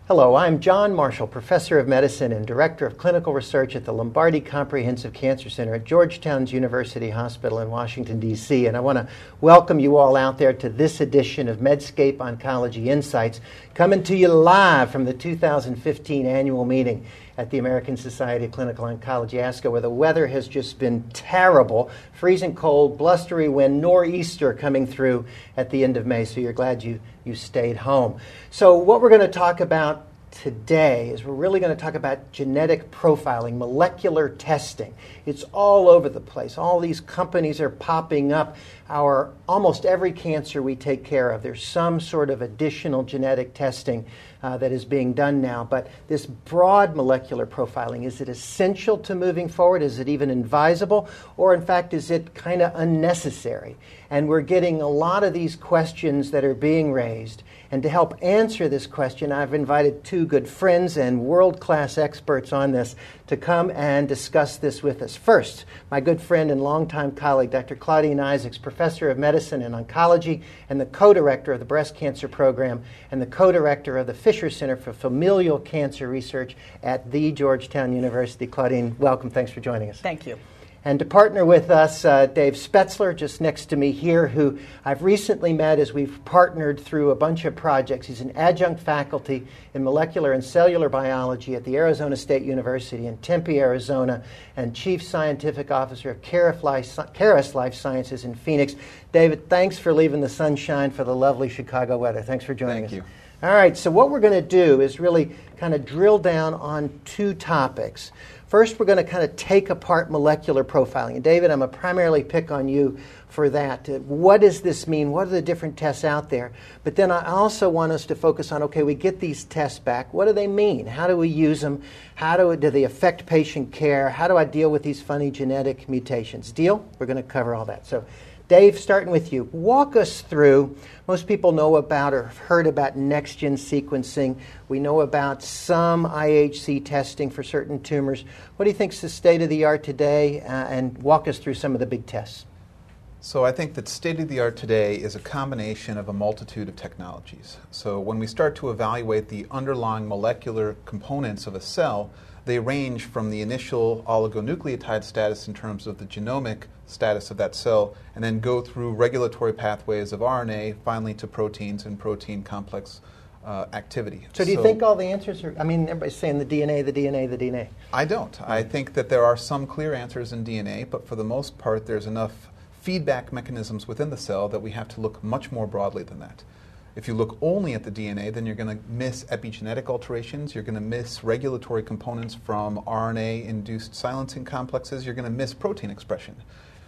Hello, I'm John Marshall, Professor of Medicine and Director of Clinical Research at the Lombardi Comprehensive Cancer Center at Georgetown University Hospital in Washington, D.C. And I want to welcome you all out there to this edition of Medscape Oncology Insights, coming to you live from the 2015 annual meeting at the American Society of Clinical Oncology, ASCO, where the weather has just been terrible, freezing cold, blustery wind, nor'easter coming through at the end of May, so you're glad you stayed home. So what we're going to talk about today is we're really going to talk about genetic profiling, molecular testing. It's all over the place. All these companies are popping up. Almost every cancer we take care of, there's some sort of additional genetic testing that is being done now. But this broad molecular profiling, is it essential to moving forward? Is it even advisable? Or in fact, is it kind of unnecessary? And we're getting a lot of these questions that are being raised. And to help answer this question, I've invited two good friends and world-class experts on this to come and discuss this with us. First, my good friend and longtime colleague, Dr. Claudine Isaacs, Professor of Medicine and Oncology and the co-director of the Breast Cancer Program and the co-director of the Fisher Center for Familial Cancer Research at the Georgetown University. Claudine, welcome. Thanks for joining us. Thank you. And to partner with us, Dave Spetzler, just next to me here, who I've recently met as we've partnered through a bunch of projects. He's an adjunct faculty in molecular and cellular biology at the Arizona State University in Tempe, Arizona, and chief scientific officer of Caris Life Sciences in Phoenix. David, thanks for leaving the sunshine for the lovely Chicago weather. Thanks for joining us. Thank you. All right, so what we're going to do is really kind of drill down on two topics. First, we're going to kind of take apart molecular profiling. And David, I'm going to primarily pick on you for that. What does this mean? What are the different tests out there? But then I also want us to focus on, okay, we get these tests back. What do they mean? How do we use them? How do they affect patient care? How do I deal with these funny genetic mutations? Deal? We're going to cover all that. So, Dave, starting with you, walk us through. Most people know about or have heard about next-gen sequencing. We know about some IHC testing for certain tumors. What do you think is the state of the art today? And walk us through some of the big tests. So I think that state of the art today is a combination of a multitude of technologies. So when we start to evaluate the underlying molecular components of a cell, they range from the initial oligonucleotide status in terms of the genomic status of that cell, and then go through regulatory pathways of RNA, finally to proteins and protein complex activity. So do you think all the answers are, everybody's saying the DNA, the DNA, the DNA. I don't. I think that there are some clear answers in DNA, but for the most part there's enough feedback mechanisms within the cell that we have to look much more broadly than that. If you look only at the DNA, then you're going to miss epigenetic alterations, you're going to miss regulatory components from RNA-induced silencing complexes, you're going to miss protein expression.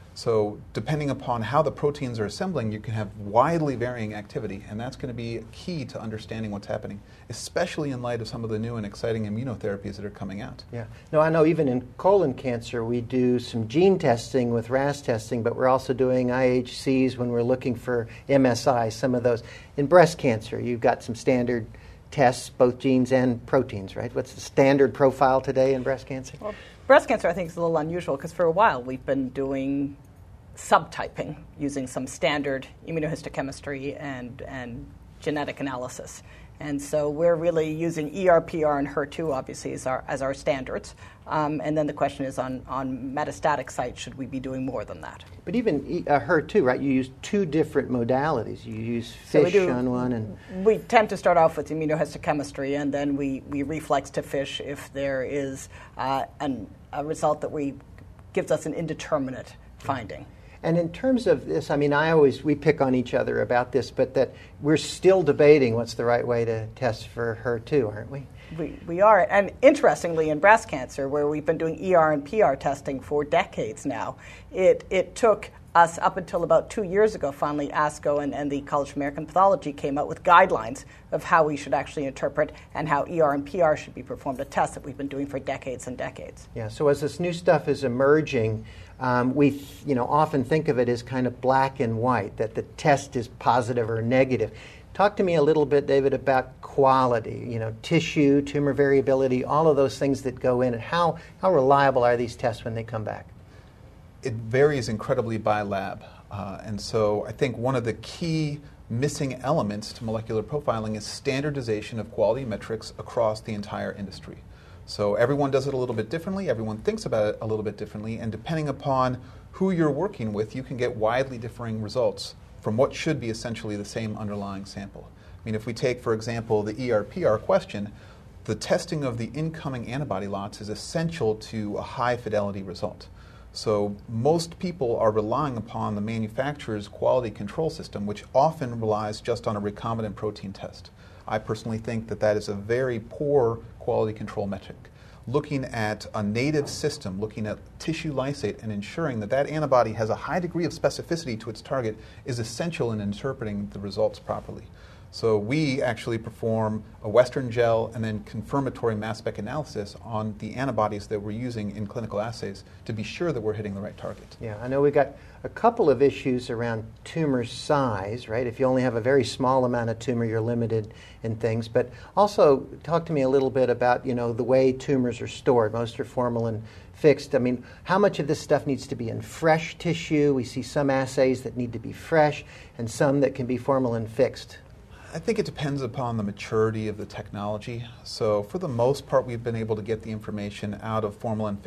So depending upon how the proteins are assembling, you can have widely varying activity, and that's going to be key to understanding what's happening, especially in light of some of the new and exciting immunotherapies that are coming out. Yeah. No, I know even in colon cancer, we do some gene testing with RAS testing, but we're also doing IHCs when we're looking for MSI, some of those. In breast cancer, you've got some standard tests, both genes and proteins, right? What's the standard profile today in breast cancer? Well, breast cancer, I think, is a little unusual because for a while we've been doing subtyping using some standard immunohistochemistry and genetic analysis. And so we're really using ER, PR, and HER2, obviously, as our standards. And then the question is on metastatic sites, should we be doing more than that? But even HER2, right, you use two different modalities. You use FISH on one. And we tend to start off with immunohistochemistry, and then we reflex to FISH if there is a result that gives us an indeterminate finding. And in terms of this, we pick on each other about this, but that we're still debating what's the right way to test for HER2, aren't we? We are. And interestingly, in breast cancer, where we've been doing ER and PR testing for decades now, it took us up until about 2 years ago, finally, ASCO and the College of American Pathology came out with guidelines of how we should actually interpret and how ER and PR should be performed, a test that we've been doing for decades and decades. Yeah, so as this new stuff is emerging, we often think of it as kind of black and white, that the test is positive or negative. Talk to me a little bit, David, about quality, tissue, tumor variability, all of those things that go in, and how reliable are these tests when they come back? It varies incredibly by lab. And so I think one of the key missing elements to molecular profiling is standardization of quality metrics across the entire industry. So everyone does it a little bit differently, everyone thinks about it a little bit differently, and depending upon who you're working with, you can get widely differing results from what should be essentially the same underlying sample. I mean, if we take, for example, the ERPR question, the testing of the incoming antibody lots is essential to a high fidelity result. So most people are relying upon the manufacturer's quality control system, which often relies just on a recombinant protein test. I personally think that that is a very poor quality control metric. Looking at a native system, looking at tissue lysate and ensuring that that antibody has a high degree of specificity to its target is essential in interpreting the results properly. So we actually perform a Western gel and then confirmatory mass spec analysis on the antibodies that we're using in clinical assays to be sure that we're hitting the right target. Yeah, I know we got a couple of issues around tumor size, right? If you only have a very small amount of tumor, you're limited in things. But also talk to me a little bit about, the way tumors are stored. Most are formalin fixed. I mean, how much of this stuff needs to be in fresh tissue? We see some assays that need to be fresh and some that can be formalin fixed. I think it depends upon the maturity of the technology. So for the most part, we've been able to get the information out of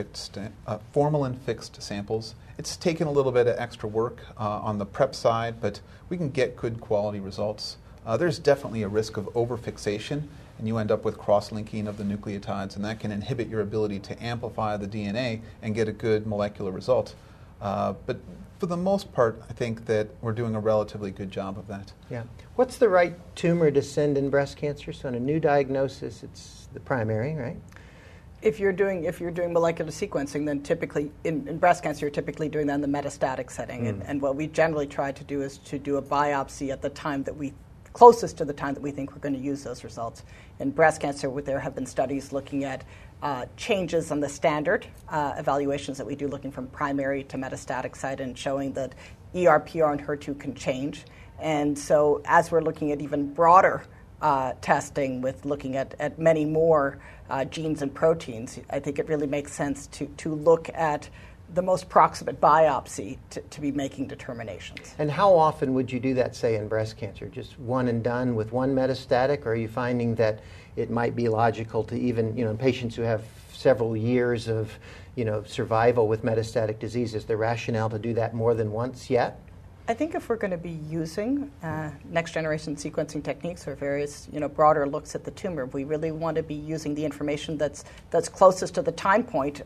formalin-fixed samples. It's taken a little bit of extra work on the prep side, but we can get good quality results. There's definitely a risk of overfixation, and you end up with cross-linking of the nucleotides, and that can inhibit your ability to amplify the DNA and get a good molecular result. But for the most part, I think that we're doing a relatively good job of that. Yeah. What's the right tumor to send in breast cancer? So in a new diagnosis, it's the primary, right? If you're doing molecular sequencing, then typically in breast cancer, you're typically doing that in the metastatic setting. And what we generally try to do is to do a biopsy at the time that closest to the time that we think we're going to use those results. In breast cancer, there have been studies looking at changes on the standard evaluations that we do, looking from primary to metastatic site and showing that ERPR and HER2 can change. And so as we're looking at even broader testing with looking at many more genes and proteins, I think it really makes sense to look at the most proximate biopsy to be making determinations. And how often would you do that, say, in breast cancer? Just one and done with one metastatic, or are you finding that it might be logical to even, in patients who have several years of, survival with metastatic disease, is the rationale to do that more than once yet? I think if we're going to be using next-generation sequencing techniques or various, broader looks at the tumor, we really want to be using the information that's closest to the time point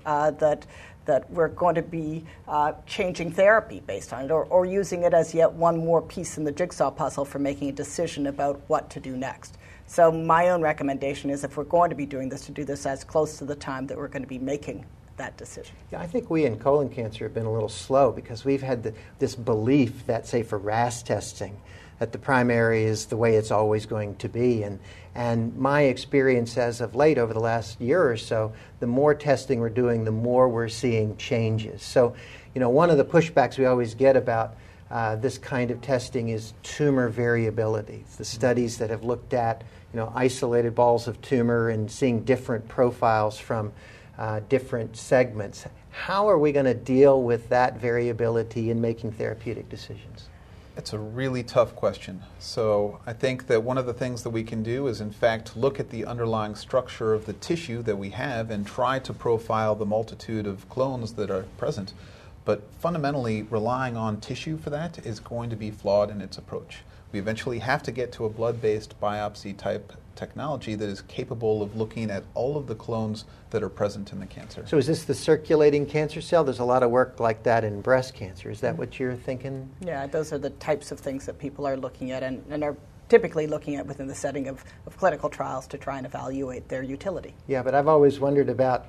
that we're going to be changing therapy based on it, or using it as yet one more piece in the jigsaw puzzle for making a decision about what to do next. So my own recommendation is, if we're going to be doing this, to do this as close to the time that we're going to be making that decision. Yeah, I think we in colon cancer have been a little slow because we've had this belief that, say, for RAS testing, that the primary is the way it's always going to be. And my experience as of late, over the last year or so, the more testing we're doing, the more we're seeing changes. So, one of the pushbacks we always get about this kind of testing is tumor variability. It's the studies that have looked at, isolated balls of tumor and seeing different profiles from different segments. How are we going to deal with that variability in making therapeutic decisions? It's a really tough question. So I think that one of the things that we can do is, in fact, look at the underlying structure of the tissue that we have and try to profile the multitude of clones that are present. But fundamentally, relying on tissue for that is going to be flawed in its approach. We eventually have to get to a blood-based biopsy type technology that is capable of looking at all of the clones that are present in the cancer. So is this the circulating cancer cell? There's a lot of work like that in breast cancer. Is that what you're thinking? Yeah, those are the types of things that people are looking at and are typically looking at within the setting of clinical trials to try and evaluate their utility. Yeah, but I've always wondered about,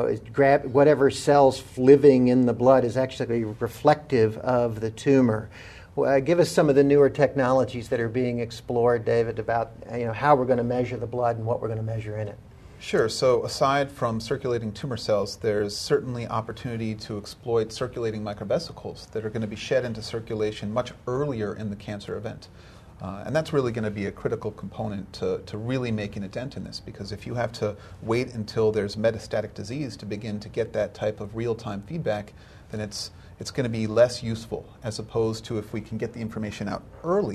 whatever cells living in the blood is actually reflective of the tumor. Give us some of the newer technologies that are being explored, David, about how we're going to measure the blood and what we're going to measure in it. Sure. So aside from circulating tumor cells, there's certainly opportunity to exploit circulating microvesicles that are going to be shed into circulation much earlier in the cancer event. And that's really going to be a critical component to really making a dent in this, because if you have to wait until there's metastatic disease to begin to get that type of real-time feedback, then it's going to be less useful, as opposed to if we can get the information out early,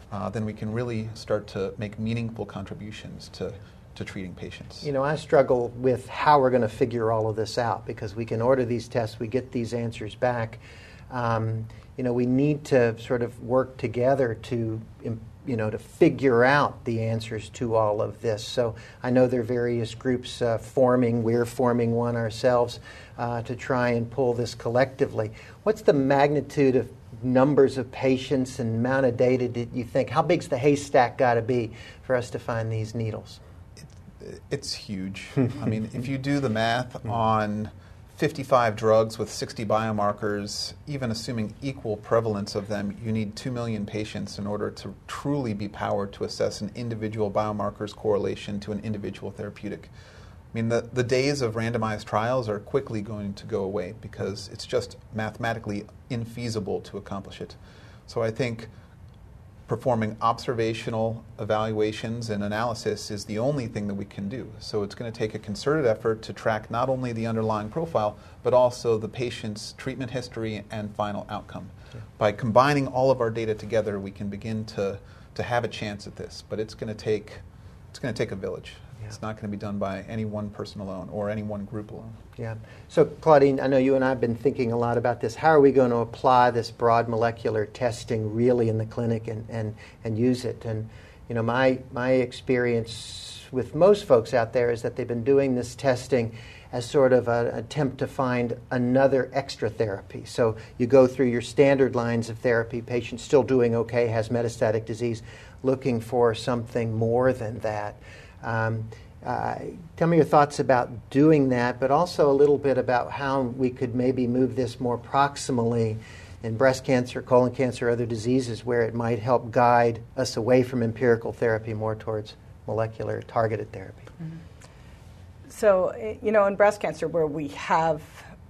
then we can really start to make meaningful contributions to treating patients. You know, I struggle with how we're going to figure all of this out, because we can order these tests, we get these answers back. You know, we need to sort of work together to, you know, to figure out the answers to all of this. So I know there are various groups forming. We're forming one ourselves to try and pull this collectively. What's the magnitude of numbers of patients and amount of data that you think? How big's the haystack got to be for us to find these needles? It's huge. I mean, if you do the math on 55 drugs with 60 biomarkers, even assuming equal prevalence of them, you need 2 million patients in order to truly be powered to assess an individual biomarker's correlation to an individual therapeutic. I mean, the days of randomized trials are quickly going to go away because it's just mathematically infeasible to accomplish it. So I think performing observational evaluations and analysis is the only thing that we can do. So it's going to take a concerted effort to track not only the underlying profile, but also the patient's treatment history and final outcome. Yeah. By combining all of our data together, we can begin to have a chance at this. But it's going to take a village. Yeah. It's not going to be done by any one person alone or any one group alone. Yeah. So, Claudine, I know you and I have been thinking a lot about this. How are we going to apply this broad molecular testing really in the clinic and use it? And, you know, my experience with most folks out there is that they've been doing this testing as sort of an attempt to find another extra therapy. So you go through your standard lines of therapy, patient still doing okay, has metastatic disease, looking for something more than that. Tell me your thoughts about doing that, but also a little bit about how we could maybe move this more proximally in breast cancer, colon cancer, other diseases where it might help guide us away from empirical therapy more towards molecular targeted therapy. Mm-hmm. So, you know, in breast cancer where we have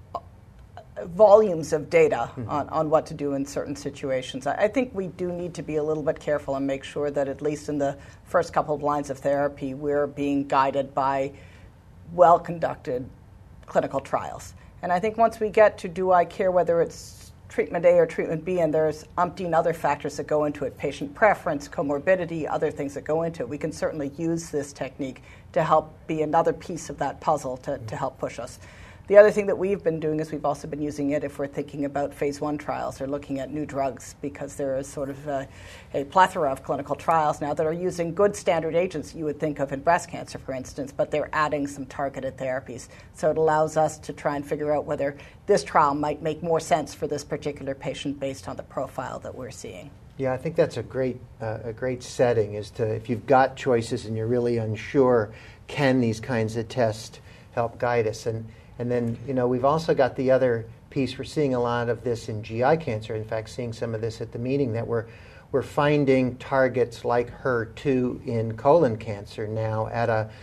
volumes of data on what to do in certain situations, I think we do need to be a little bit careful and make sure that at least in the first couple of lines of therapy, we're being guided by well-conducted clinical trials. And I think once we get to do I care whether it's treatment A or treatment B, and there's umpteen other factors that go into it, patient preference, comorbidity, other things that go into it, we can certainly use this technique to help be another piece of that puzzle to help push us. The other thing that we've been doing is we've also been using it if we're thinking about phase 1 trials or looking at new drugs, because there is sort of a plethora of clinical trials now that are using good standard agents you would think of in breast cancer, for instance, but they're adding some targeted therapies. So it allows us to try and figure out whether this trial might make more sense for this particular patient based on the profile that we're seeing. Yeah, I think that's a great setting, is to, if you've got choices and you're really unsure, can these kinds of tests help guide us? And then, you know, we've also got the other piece. We're seeing a lot of this in GI cancer. In fact, seeing some of this at the meeting, that we're finding targets like HER2 in colon cancer now at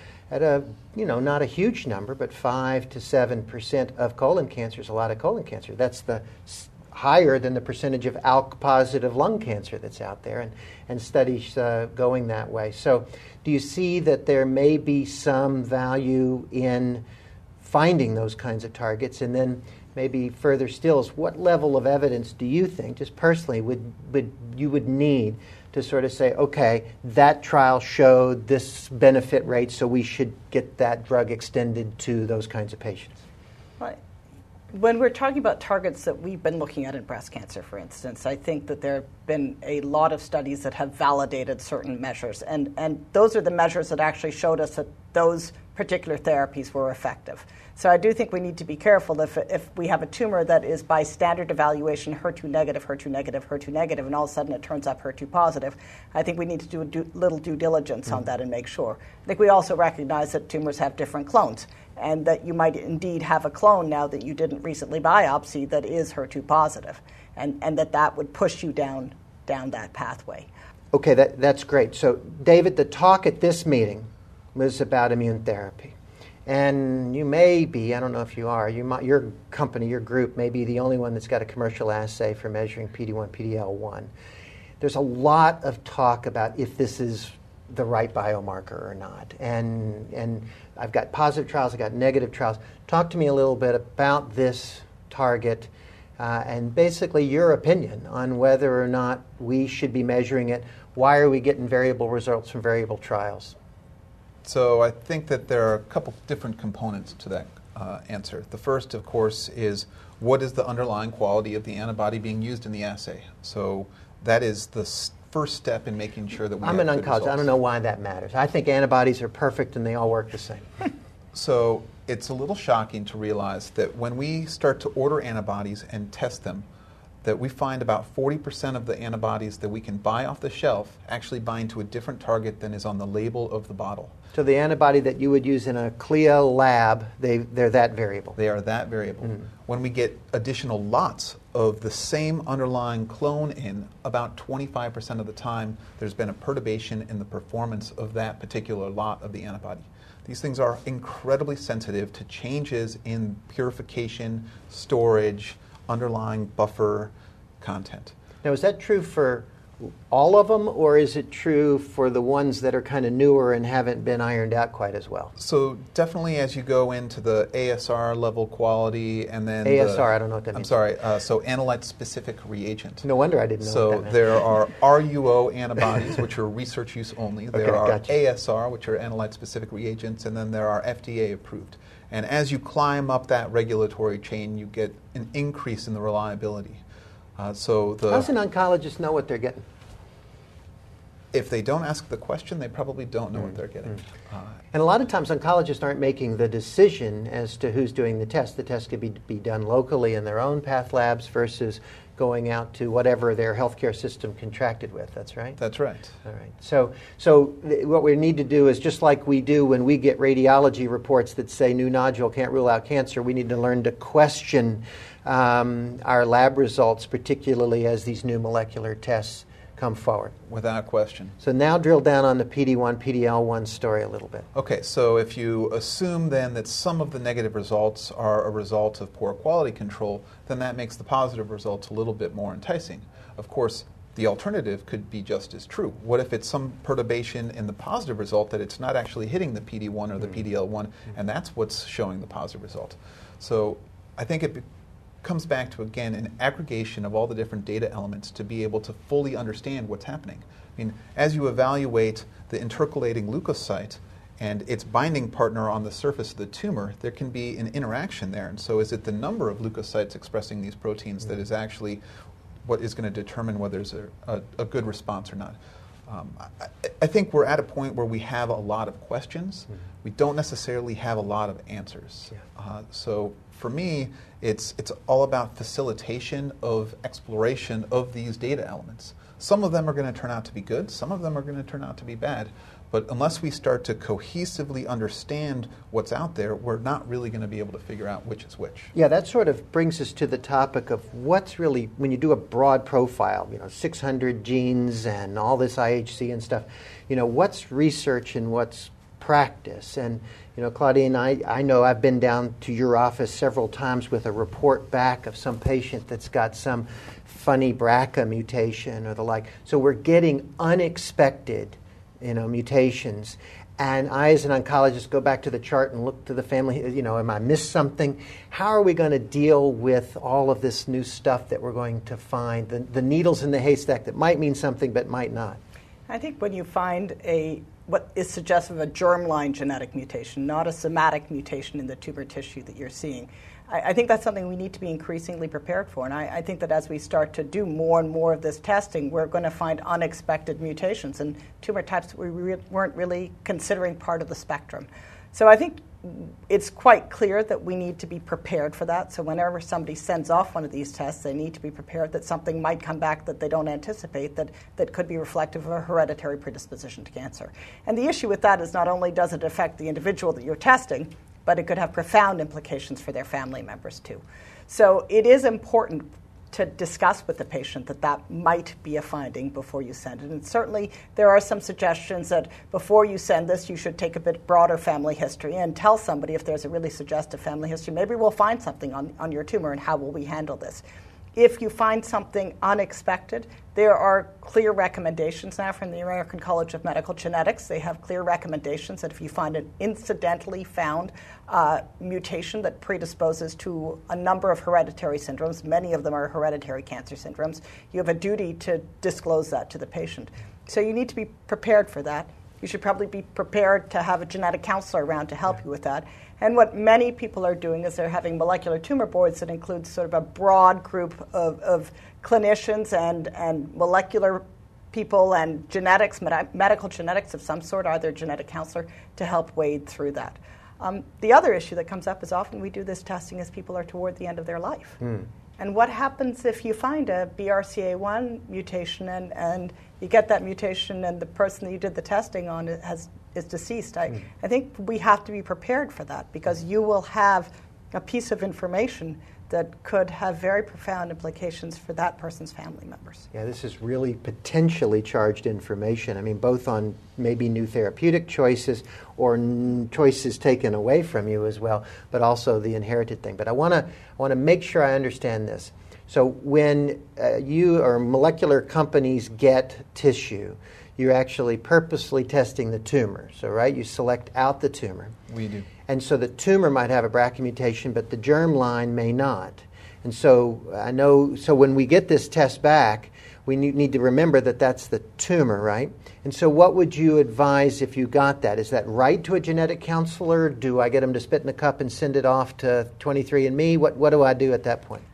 a you know, not a huge number, but 5 to 7% of colon cancer is a lot of colon cancer. That's higher than the percentage of ALK-positive lung cancer that's out there, and studies going that way. So do you see that there may be some value in finding those kinds of targets? And then maybe further still is, what level of evidence do you think, just personally, would need to sort of say, okay, that trial showed this benefit rate, so we should get that drug extended to those kinds of patients? Right. When we're talking about targets that we've been looking at in breast cancer, for instance, I think that there have been a lot of studies that have validated certain measures, and those are the measures that actually showed us that those particular therapies were effective. So I do think we need to be careful if we have a tumor that is by standard evaluation HER2 negative, HER2 negative, HER2 negative, and all of a sudden it turns up HER2 positive. I think we need to do a little due diligence on that and make sure. I think we also recognize that tumors have different clones, and that you might indeed have a clone now that you didn't recently biopsy that is HER2 positive, and that would push you down that pathway. Okay, that's great. So, David, the talk at this meeting was about immune therapy. And you may be, I don't know if you are, your company, your group may be the only one that's got a commercial assay for measuring PD-1, PD-L1. There's a lot of talk about if this is the right biomarker or not. And I've got positive trials, I've got negative trials. Talk to me a little bit about this target and basically your opinion on whether or not we should be measuring it, why are we getting variable results from variable trials? So I think that there are a couple different components to that answer. The first, of course, is what is the underlying quality of the antibody being used in the assay? So that is the first step in making sure that we I'm have an good oncologist. results. I don't know why that matters. I think antibodies are perfect and they all work the same. So it's a little shocking to realize that when we start to order antibodies and test them, that we find about 40% of the antibodies that we can buy off the shelf actually bind to a different target than is on the label of the bottle. So the antibody that you would use in a CLIA lab, they're that variable. They are that variable. When we get additional lots of the same underlying clone in, about 25% of the time there's been a perturbation in the performance of that particular lot of the antibody. These things are incredibly sensitive to changes in purification, storage, underlying buffer content. Now, is that true for all of them, or is it true for the ones that are kind of newer and haven't been ironed out quite as well? So definitely as you go into the ASR level quality and then ASR, I don't know what that means. I'm sorry, so analyte-specific reagent. No wonder I didn't know So what that meant. there are RUO antibodies, which are research use only. There Okay, are gotcha. ASR, which are analyte-specific reagents, and then there are FDA approved. And as you climb up that regulatory chain, you get an increase in the reliability. How does an oncologist know what they're getting? If they don't ask the question, they probably don't know what they're getting. And a lot of times oncologists aren't making the decision as to who's doing the test. The test could be done locally in their own path labs versus going out to whatever their healthcare system contracted with. That's right? That's right. All right. So what we need to do is just like we do when we get radiology reports that say new nodule can't rule out cancer, we need to learn to question our lab results, particularly as these new molecular tests come forward. Without question. So now drill down on the PD-1, PD-L1 story a little bit. Okay, so if you assume then that some of the negative results are a result of poor quality control, then that makes the positive results a little bit more enticing. Of course, the alternative could be just as true. What if it's some perturbation in the positive result that it's not actually hitting the PD-1 or the PD-L1, and that's what's showing the positive result? So I think it comes back to, again, an aggregation of all the different data elements to be able to fully understand what's happening. I mean, as you evaluate the intercalating leukocyte and its binding partner on the surface of the tumor, there can be an interaction there. And so is it the number of leukocytes expressing these proteins that is actually what is going to determine whether there's a good response or not? I think we're at a point where we have a lot of questions. We don't necessarily have a lot of answers. So for me, it's all about facilitation of exploration of these data elements. Some of them are going to turn out to be good. Some of them are going to turn out to be bad. But unless we start to cohesively understand what's out there, we're not really going to be able to figure out which is which. Yeah, that sort of brings us to the topic of what's really, when you do a broad profile, 600 genes and all this IHC and stuff, what's research and what's practice? And, Claudine, I know I've been down to your office several times with a report back of some patient that's got some funny BRCA mutation or the like. So we're getting unexpected mutations. And I, as an oncologist, go back to the chart and look to the family, am I missed something? How are we going to deal with all of this new stuff that we're going to find, the needles in the haystack that might mean something but might not? I think when you find what is suggestive of a germline genetic mutation, not a somatic mutation in the tumor tissue that you're seeing, I think that's something we need to be increasingly prepared for. And I think that as we start to do more and more of this testing, we're going to find unexpected mutations and tumor types that we weren't really considering part of the spectrum. So I think it's quite clear that we need to be prepared for that. So whenever somebody sends off one of these tests, they need to be prepared that something might come back that they don't anticipate that could be reflective of a hereditary predisposition to cancer. And the issue with that is not only does it affect the individual that you're testing, but it could have profound implications for their family members too. So it is important to discuss with the patient that might be a finding before you send it. And certainly there are some suggestions that before you send this, you should take a bit broader family history and tell somebody if there's a really suggestive family history. Maybe we'll find something on your tumor, and how will we handle this? if you find something unexpected, there are clear recommendations now from the American College of Medical Genetics. They have clear recommendations that if you find an incidentally found mutation that predisposes to a number of hereditary syndromes, many of them are hereditary cancer syndromes, you have a duty to disclose that to the patient. So you need to be prepared for that. You should probably be prepared to have a genetic counselor around to help you with that. And what many people are doing is they're having molecular tumor boards that include sort of a broad group of clinicians and molecular people and genetics, medical genetics of some sort, either a genetic counselor, to help wade through that. The other issue that comes up is often we do this testing as people are toward the end of their life. And what happens if you find a BRCA1 mutation and you get that mutation and the person that you did the testing on is deceased? I think we have to be prepared for that, because you will have a piece of information that could have very profound implications for that person's family members. Yeah, this is really potentially charged information. I mean, both on maybe new therapeutic choices or choices taken away from you as well, but also the inherited thing. But I want to make sure I understand this. So when you or molecular companies get tissue, you're actually purposely testing the tumor. So, right, you select out the tumor. We do. And so the tumor might have a BRCA mutation, but the germline may not. And so so when we get this test back, we need to remember that that's the tumor, right? And so what would you advise if you got that? Is that right to a genetic counselor? Do I get them to spit in a cup and send it off to 23andMe? What do I do at that point?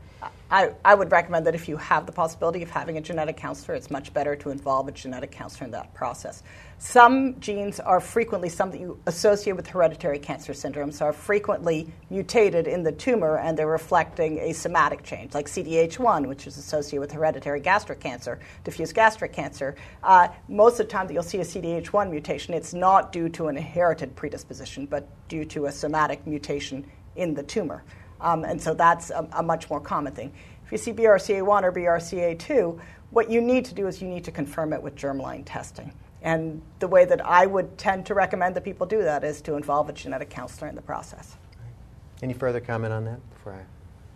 I would recommend that if you have the possibility of having a genetic counselor, it's much better to involve a genetic counselor in that process. Some genes are frequently, some that you associate with hereditary cancer syndromes, are frequently mutated in the tumor and they're reflecting a somatic change, like CDH1, which is associated with hereditary gastric cancer, diffuse gastric cancer. Most of the time that you'll see a CDH1 mutation, it's not due to an inherited predisposition, but due to a somatic mutation in the tumor. And so that's a much more common thing. If you see BRCA1 or BRCA2, what you need to do is you need to confirm it with germline testing. And the way that I would tend to recommend that people do that is to involve a genetic counselor in the process. Any further comment on that before I...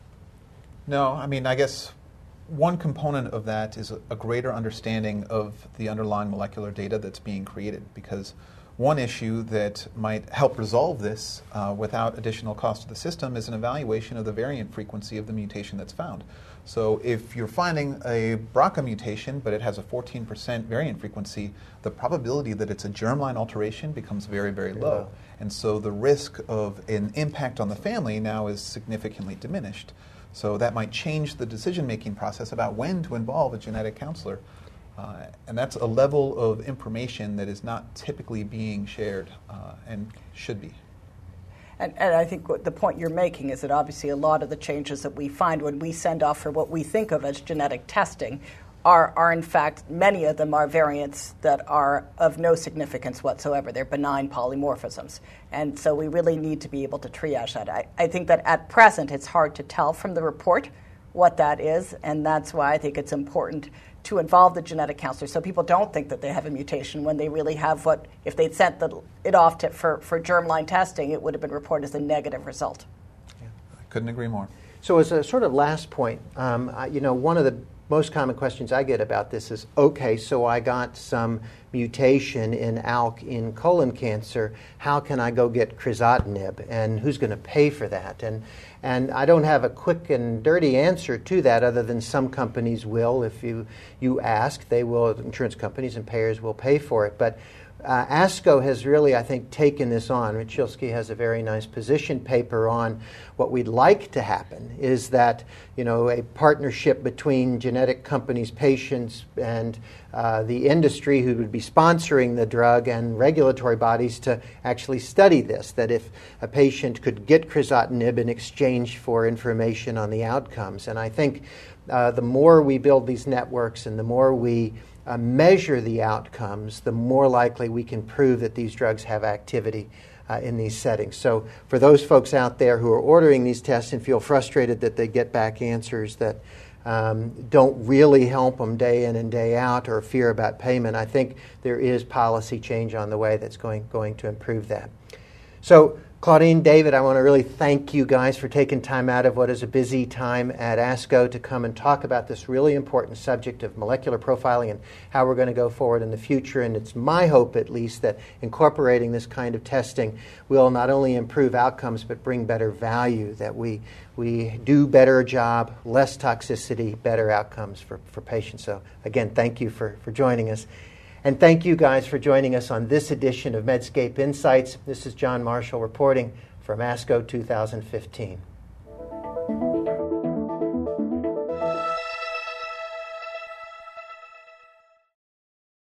No, I mean, I guess one component of that is a greater understanding of the underlying molecular data that's being created, because one issue that might help resolve this without additional cost to the system is an evaluation of the variant frequency of the mutation that's found. So if you're finding a BRCA mutation, but it has a 14% variant frequency, the probability that it's a germline alteration becomes very, very low. And so the risk of an impact on the family now is significantly diminished. So that might change the decision-making process about when to involve a genetic counselor. And that's a level of information that is not typically being shared and should be. And I think the point you're making is that obviously a lot of the changes that we find when we send off for what we think of as genetic testing are in fact, many of them are variants that are of no significance whatsoever. They're benign polymorphisms. And so we really need to be able to triage that. I think that at present it's hard to tell from the report what that is, and that's why I think it's important to involve the genetic counselor so people don't think that they have a mutation when they really have what, if they'd sent it off for germline testing, it would have been reported as a negative result. Yeah, I couldn't agree more. So as a sort of last point, one of the most common questions I get about this is, okay, so I got some mutation in ALK in colon cancer. How can I go get crizotinib, and who's going to pay for that? And I don't have a quick and dirty answer to that, other than some companies will. If you ask, they will. Insurance companies and payers will pay for it. But ASCO has really, I think, taken this on. Richilsky has a very nice position paper on what we'd like to happen is that, a partnership between genetic companies, patients, and the industry who would be sponsoring the drug and regulatory bodies to actually study this, that if a patient could get crizotinib in exchange for information on the outcomes. And I think the more we build these networks and the more we measure the outcomes, the more likely we can prove that these drugs have activity in these settings. So for those folks out there who are ordering these tests and feel frustrated that they get back answers that don't really help them day in and day out, or fear about payment, I think there is policy change on the way that's going to improve that. So Claudine, David, I want to really thank you guys for taking time out of what is a busy time at ASCO to come and talk about this really important subject of molecular profiling and how we're going to go forward in the future. And it's my hope, at least, that incorporating this kind of testing will not only improve outcomes but bring better value, that we do better job, less toxicity, better outcomes for patients. So, again, thank you for joining us. And thank you guys for joining us on this edition of Medscape Insights. This is John Marshall reporting from ASCO 2015.